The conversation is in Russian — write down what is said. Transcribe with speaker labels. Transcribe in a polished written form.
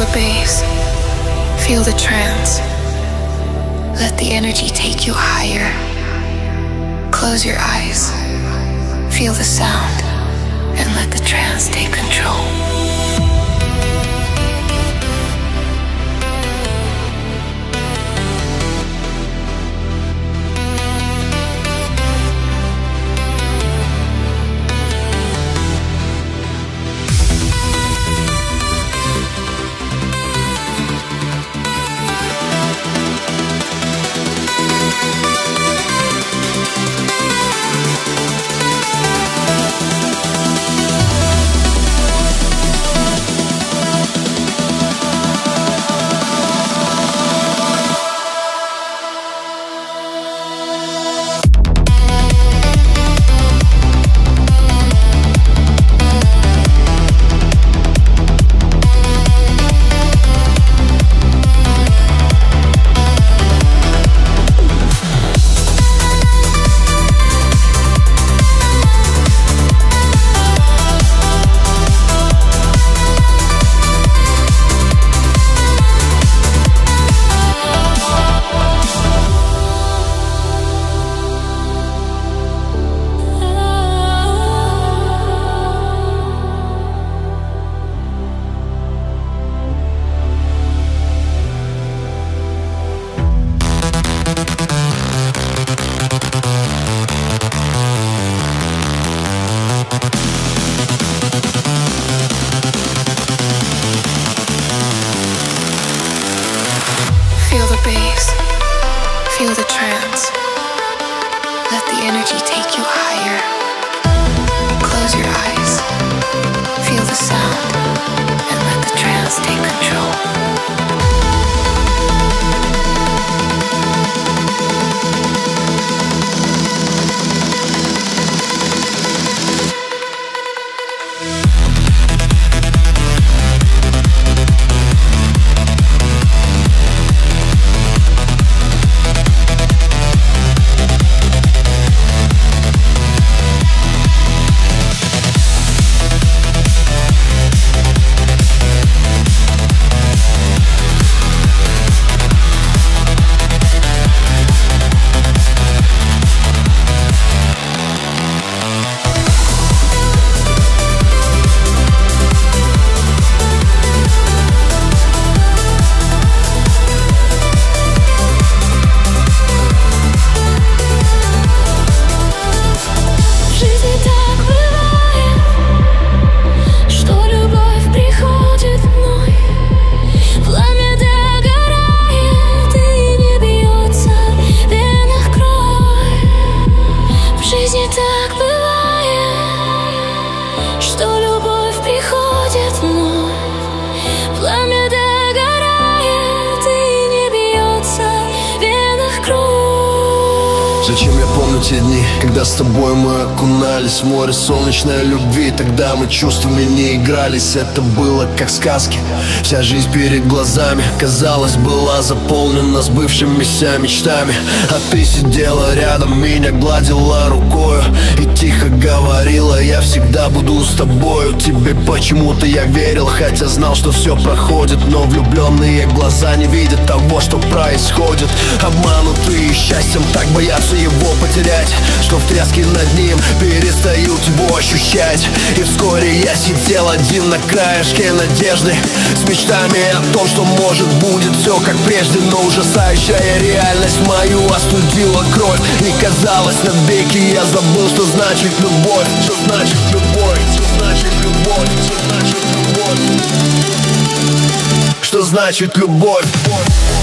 Speaker 1: the bass, feel the trance. Let the energy take you higher. Close your eyes, feel the sound, and let the trance take control. Feel the bass, feel the trance. Let the energy take you higher. Close your eyes, feel the sound, and let the trance take control.
Speaker 2: Зачем я помню те дни, когда с тобой мы окунались в море солнечной любви? Тогда мы чувствами не игрались, это было как сказки. Вся жизнь перед глазами, казалось, была заполнена сбывшимися мечтами. А ты сидела рядом, меня гладила рукою и тихо говорила: я всегда буду с тобою. Тебе почему-то я верил, хотя знал, что все проходит. Но влюбленные глаза не видят того, что происходит. Обманутые счастьем так боятся его потерять, что в тряске над ним перестают его ощущать. И вскоре я сидел один на краешке надежды, с мечтами о том, что может будет все как прежде. Но ужасающая реальность мою остудила кровь. Не казалось навеки, я забыл, что значит любовь. Что значит любовь, что значит любовь, что значит любовь, что значит любовь.